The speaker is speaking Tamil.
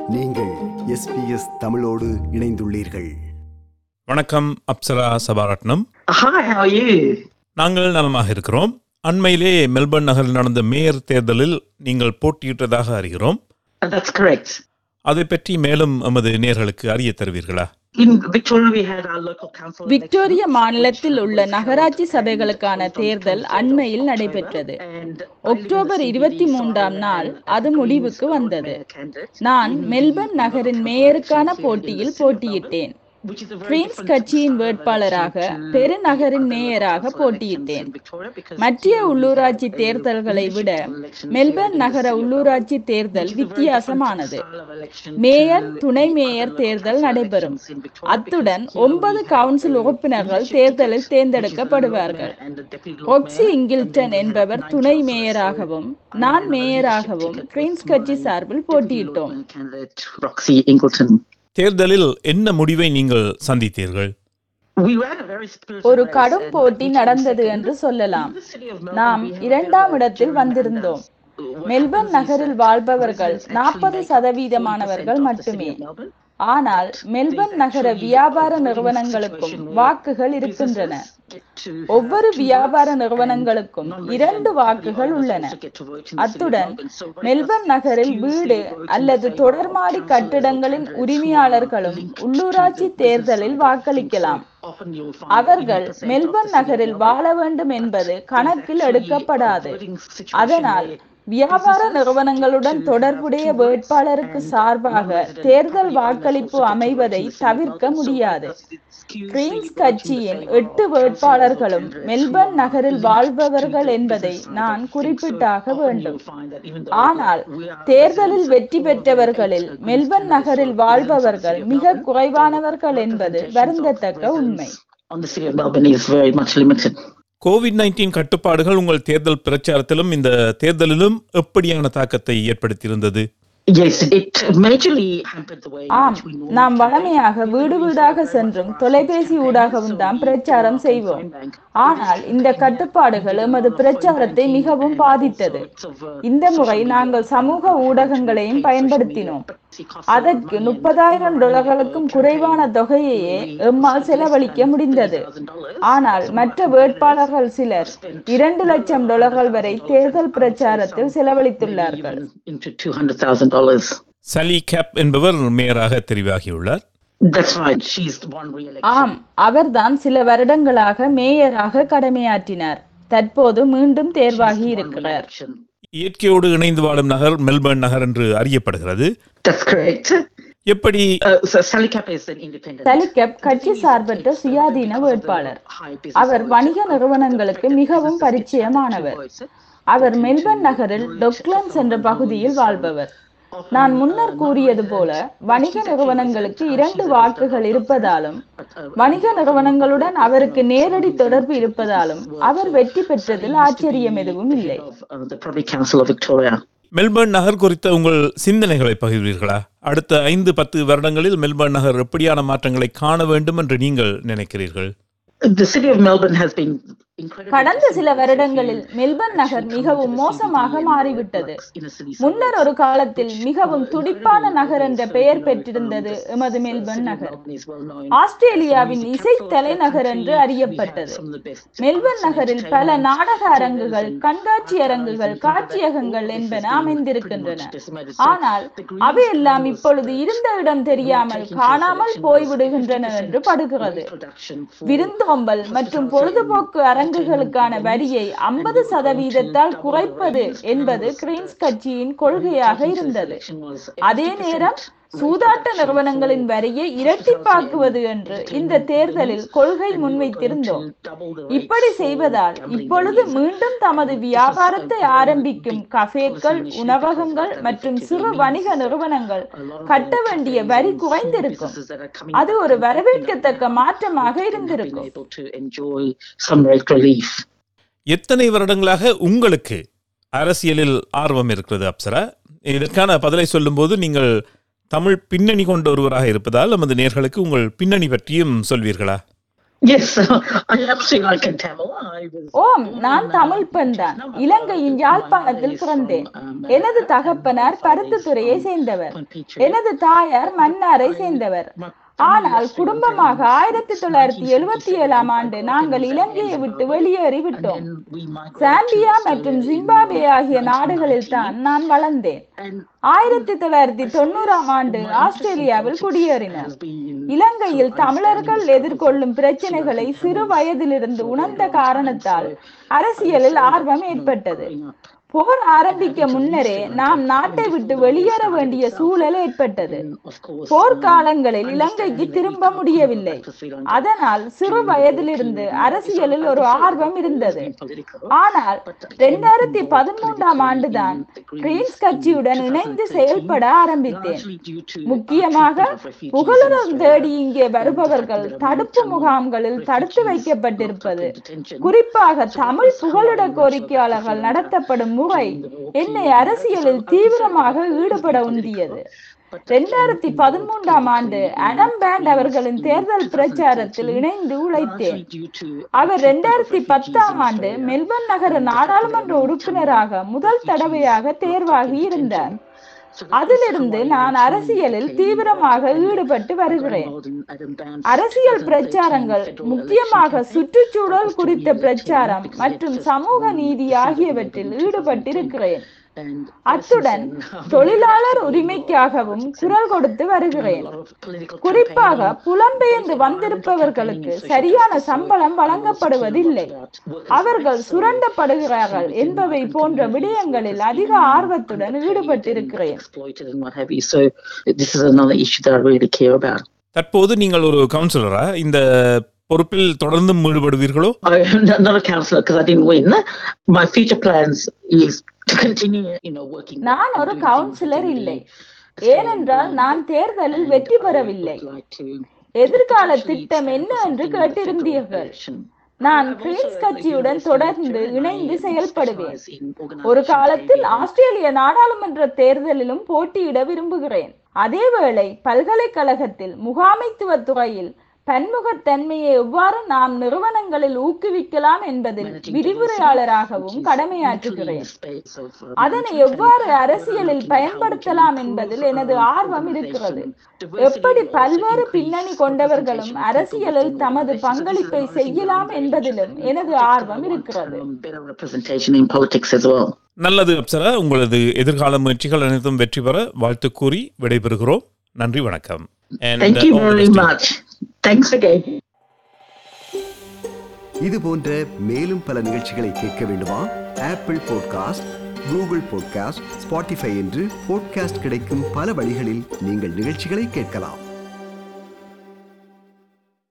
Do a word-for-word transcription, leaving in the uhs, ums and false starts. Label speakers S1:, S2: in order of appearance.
S1: நீங்கள் எஸ் பி எஸ் தமிழோடு இணைந்துள்ளீர்கள்.
S2: வணக்கம் Apsara Sabaratnam.
S3: Hi, how are you?
S2: நாங்கள் நலமாக இருக்கிறோம். அண்மையிலே மெல்பர்ன் நகரில் நடந்த மேயர் தேர்தலில் நீங்கள் போட்டியிட்டதாக அறிகிறோம்.
S3: That's correct.
S2: அதை பற்றி மேலும் எமது நேயர்களுக்கு அறிய தருவீர்களா?
S3: In Victoria, we had our local council.
S4: Victoria மாநிலத்தில் உள்ள நகராட்சி சபைகளுக்கான தேர்தல் அண்மையில் நடைபெற்றது. அக்டோபர் இருபத்தி மூன்றாம் நாள் அது முடிவுக்கு வந்தது. நான் மெல்பர்ன் நகரின் மேயருக்கான போட்டியில் போட்டியிட்டேன். கிரீன்ஸ் கட்சியின் வேட்பாளராக பெருநகரின் மேயராக போட்டியிட்டேன். மற்ற உள்ளூராட்சி தேர்தல்களை விட மெல்பர்ன் நகர உள்ளூராட்சி தேர்தல் வித்தியாசமானது. மேயர், துணை மேயர் தேர்தல் நடைபெறும். அத்துடன் ஒன்பது கவுன்சில் உறுப்பினர்கள் தேர்தலில் தேர்ந்தெடுக்கப்படுவார்கள். ரொக்ஸி இங்கில்டன் என்பவர் துணை மேயராகவும் நான் மேயராகவும் கிரீன்ஸ் கட்சி சார்பில் போட்டியிட்டோம்.
S2: தேர்தலில் என்ன முடிவை நீங்கள் சந்தித்தீர்கள்?
S4: ஒரு கடும் போட்டி நடந்தது என்று சொல்லலாம். நாம் இரண்டாம் இடத்தில் வந்திருந்தோம். மெல்பர்ன் நகரில் வாழ்பவர்கள் நாற்பது சதவீதமானவர்கள் மட்டுமே. ஆனால் மெல்பர்ன் நகர வியாபார நிறுவனங்களுக்கும் வாக்குகள் இருக்கின்றன. ஒவ்வொரு வியாபார நிறுவனங்களுக்கும் இரண்டு வாக்குகள் உள்ளன. அத்துடன் மெல்பர்ன் நகரில் வீடு அல்லது தொடர்மாடி கட்டிடங்களின் உரிமையாளர்களும் உள்ளூராட்சி தேர்தலில் வாக்களிக்கலாம். அவர்கள் மெல்பர்ன் நகரில் வாழ வேண்டும் என்பது கணக்கில் எடுக்கப்படாது. அதனால் வியாபார நிறுவனங்களுடன் தொடர்புடைய வேட்பாளருக்கு சார்பாக தேர்தல் வாக்களிப்பு அமைவதை தவிர்க்க முடியாது. கிரீன்ஸ் கட்சியின் எட்டு வேட்பாளர்களும் மெல்பர்ன் நகரில் வாழ்பவர்கள் என்பதை நான் குறிப்பிட்டாக வேண்டும். ஆனால் தேர்தலில் வெற்றி பெற்றவர்களில் மெல்பர்ன் நகரில் வாழ்பவர்கள் மிக குறைவானவர்கள் என்பது வருந்தத்தக்க உண்மை.
S2: கோவிட் நைன்டீன் கட்டுப்பாடுகள் உங்கள் தேர்தல் பிரச்சாரத்திலும் இந்த தேர்தலிலும் எப்படியான தாக்கத்தை ஏற்படுத்தியிருந்தது?
S4: ஆம், நாம் வழமையாக வீடு வீடாக சென்றும் தொலைபேசி ஊடாகவும் தான் பிரச்சாரம் செய்வோம். ஆனால் இந்த கட்டுப்பாடுகள் எமது பிரச்சாரத்தை மிகவும் பாதித்தது. இந்த முறை நாங்கள் சமூக ஊடகங்களையும் பயன்படுத்தினோம். அதற்கு முப்பதாயிரம் டாலர்களுக்கும் குறைவான தொகையையே எம்மால் செலவழிக்க முடிந்தது. ஆனால் மற்ற வேட்பாளர்கள் சிலர் இரண்டு லட்சம் டாலர்கள் வரை தேர்தல் பிரச்சாரத்தில் செலவழித்துள்ளார்கள்.
S2: சலி கேப் என்பவர் மேயராக தெரிவாகியுள்ளார்.
S4: ஆம், அவர்தான் சில வருடங்களாக மேயராக கடமையாற்றினார். தற்போது மீண்டும் தேர்வாகி இருக்கிறார்.
S2: இயற்கையோடு இணைந்து வாழும் நகர் மெல்பர்ன் நகர் என்று அறியப்படுகிறது. எப்படி?
S4: சலிகப் கட்சி சார்பற்ற சுயாதீன வேட்பாளர். அவர் வணிக நிறுவனங்களுக்கு மிகவும் பரிச்சயமானவர். அவர் மெல்பர்ன் நகரில் டொக்லன்ஸ் என்ற பகுதியில் வாழ்பவர். நான் முன்னர் கூறியது போல வணிக நிறுவனங்களுக்கு இரண்டு வாக்குகள் இருப்பதாலும் வணிக நிறுவனங்களுடன் அவருக்கு நேரடி தொடர்பு இருப்பதாலும் அவர் வெற்றி பெற்றதில் ஆச்சரியம் எதுவும் இல்லை.
S2: மெல்பர்ன் நகர் குறித்த உங்கள் சிந்தனைகளை பகிர்வீர்களா? அடுத்த ஐந்து பத்து வருடங்களில் மெல்பர்ன் நகர் எப்படியான மாற்றங்களை காண வேண்டும் என்று நீங்கள் நினைக்கிறீர்கள்?
S4: கடந்த சில வருடங்களில் மெல்பர்ன் நகர் மிகவும் மோசமாக மாறிவிட்டது. முன்னர் ஒரு காலத்தில் மிகவும் துடிப்பான நகர் என்ற பெயர் பெற்றிருந்தது எமது மெல்பர்ன் நகர். ஆஸ்திரேலியாவின் இசை தலைநகர் என்று அறியப்பட்டது. மெல்பர்ன் நகரில் பல நாடக அரங்குகள், கண்காட்சி அரங்குகள், காட்சியகங்கள் என்பன அமைந்திருக்கின்றன. ஆனால் அவையெல்லாம் இப்பொழுது இருந்த இடம் தெரியாமல் காணாமல் போய்விடுகின்றன என்று படுகிறது. விருந்தோம்பல் மற்றும் பொழுதுபோக்கு அரங்கு களுக்கான வரியை ஐம்பது சதவீதத்தால் குறைப்பது என்பது கிரீன்ஸ் கட்சியின் கொள்கையாக இருந்தது. அதே நேரம் சூதாட்ட நிறுவனங்களின் வரியை இரட்டிப்பாக்குவது என்று இந்த தேர்தலில் கொள்கை முன்வைத்திருந்தோம். இப்படி செய்வதால் இப்பொழுது மீண்டும் தமது வியாபாரத்தை ஆரம்பிக்கும் கஃபேக்கள், உணவகங்கள் மற்றும் சிறு வணிக நிறுவனங்கள் கட்ட வேண்டிய வரி குறைந்திருக்கும். அது ஒரு வரவேற்கத்தக்க மாற்றமாக இருந்திருக்கும்.
S2: எத்தனை வருடங்களாக உங்களுக்கு அரசியலில் ஆர்வம் இருக்கிறது அப்சரா? இதற்கான பதிலை சொல்லும் போது நீங்கள் தமிழ் பின்னணி கொண்ட ஒருவராக இருப்பதால் நமது நேயர்களுக்கு உங்கள் பின்னணி பற்றியும் சொல்வீர்களா?
S3: Yes, I absolutely like Tamil. I was
S4: ஓம், நான் தமிழ் பெண் தான். இலங்கையின் யாழ்ப்பாணத்தில் பிறந்தேன். எனது தகப்பனார் பருத்தித்துறையை சேர்ந்தவர். எனது தாயார் மன்னாரை சேர்ந்தவர். ஆனால் குடும்பமாக ஆயிரத்தி தொள்ளாயிரத்தி எழுபத்தி ஏழாம் ஆண்டு நாங்கள் இலங்கையை விட்டு வெளியேறி விட்டோம். சாம்பியா மற்றும் ஜிம்பாப்வே ஆகிய நாடுகளில் தான் நான் வளர்ந்தேன். ஆயிரத்தி தொள்ளாயிரத்தி தொண்ணூறாம் ஆண்டு ஆஸ்திரேலியாவில் குடியேறினார். இலங்கையில் தமிழர்கள் எதிர்கொள்ளும் பிரச்சனைகளை சிறு வயதிலிருந்து உணர்ந்த காரணத்தால் அரசியலில் ஆர்வம் ஏற்பட்டது. போர் ஆரம்பிக்க முன்னரே நாம் நாட்டை விட்டு வெளியேற வேண்டிய சூழல் ஏற்பட்டது. போர்க்காலங்களில் இலங்கைக்கு திரும்ப முடியவில்லை. அதனால் சிறு வயதிலிருந்து அரசியலில் ஒரு ஆர்வம் இருந்தது. ஆனால் இரண்டாயிரத்தி பதிமூன்றாம் ஆண்டுதான் கிரீன்ஸ் கட்சியுடன் இணைந்து செயல்பட ஆரம்பித்தேன். முக்கியமாக புகலிடம் தேடி இங்கே வருபவர்கள் தடுப்பு முகாம்களில் தடுத்து வைக்கப்பட்டிருப்பது, குறிப்பாக தமிழ் புகலிட கோரிக்கையாளர்கள் நடத்தப்படும் முறை என்னை அரசியலில் தீவிரமாக ஈடுபட உந்தியது. இரண்டாயிரத்தி பதிமூன்றாம் ஆண்டு அடம் பேண்ட் அவர்களின் தேர்தல் பிரச்சாரத்தில் இணைந்து உழைத்தேன். அவர் இரண்டாயிரத்தி பத்தாம் ஆண்டு மெல்பர்ன் நகர நாடாளுமன்ற உறுப்பினராக முதல் தடவையாக தேர்வாகி இருந்தார். அதிலிருந்து நான் அரசியலில் தீவிரமாக ஈடுபட்டு வருகிறேன். அரசியல் பிரச்சாரங்கள், முக்கியமாக சுற்றுச்சூழல் குறித்த பிரச்சாரம் மற்றும் சமூக நீதி ஆகியவற்றில் ஈடுபட்டிருக்கிறேன். அத்துடன் தொழிலாளர் உரிமைக்காகவும் குரல் கொடுத்து வருகிறேன். குறிப்பாக புலம்பெயர்ந்து வந்திருப்பவர்களுக்கு சரியான சம்பளம் வழங்கப்படுவதில்லை, அவர்கள் சுரண்டப்படுகிறார்கள் என்பவை போன்ற விடயங்களில் அதிக ஆர்வத்துடன் ஈடுபட்டிருக்கிறேன்.
S2: தற்போது நீங்கள் ஒரு கவுன்சிலரா? இந்த பொறுப்பில் தொடர்ந்து ஈடுபடுவீர்களோ?
S4: நான் ஒரு கவுன்சிலர் இல்லை, ஏனென்றால் நான் தேர்தலில் வெற்றி பெறவில்லை. எதிர்கால திட்டம் என்ன என்று கேட்டிருந்தீர்கள். நான் கிரீன்ஸ் கட்சியுடன் தொடர்ந்து இணைந்து செயல்படுவேன். ஒரு காலத்தில் ஆஸ்திரேலிய நாடாளுமன்ற தேர்தலிலும் போட்டியிட விரும்புகிறேன். அதேவேளை பல்கலைக்கழகத்தில் முகாமைத்துவ துறையில் பன்முகத்தன்மையை எவ்வாறு நாம் நிறுவனங்களில் ஊக்குவிக்கலாம் என்பதில் விரிவுரையாளராகவும் கடமையாற்றுகிறேன். அதனை எவ்வாறு அரசியலில் பயன்படுத்தலாம் என்பதில் எனது ஆர்வம் இருக்கிறது. எப்படி பல்வேறு பின்னணி கொண்டவர்களும் அரசியலில் தமது பங்களிப்பை செய்யலாம் என்பதிலும் எனது ஆர்வம் இருக்கிறது.
S2: நல்லது அப்சரா, உங்களது எதிர்கால முயற்சிகள் அனைத்தும் வெற்றி பெற வாழ்த்து கூறி விடைபெறுகிறோம். நன்றி, வணக்கம்.
S3: Thank you very much. Thanks again.
S1: இது போன்ற மேலும் பல நிகழ்ச்சிகளை கேட்க வேண்டுமா? Apple podcast, Google podcast, Spotify என்று பாட்காஸ்ட் கிடைக்கும் பல வழிகளில் நீங்கள் நிகழ்ச்சிகளை கேட்கலாம்.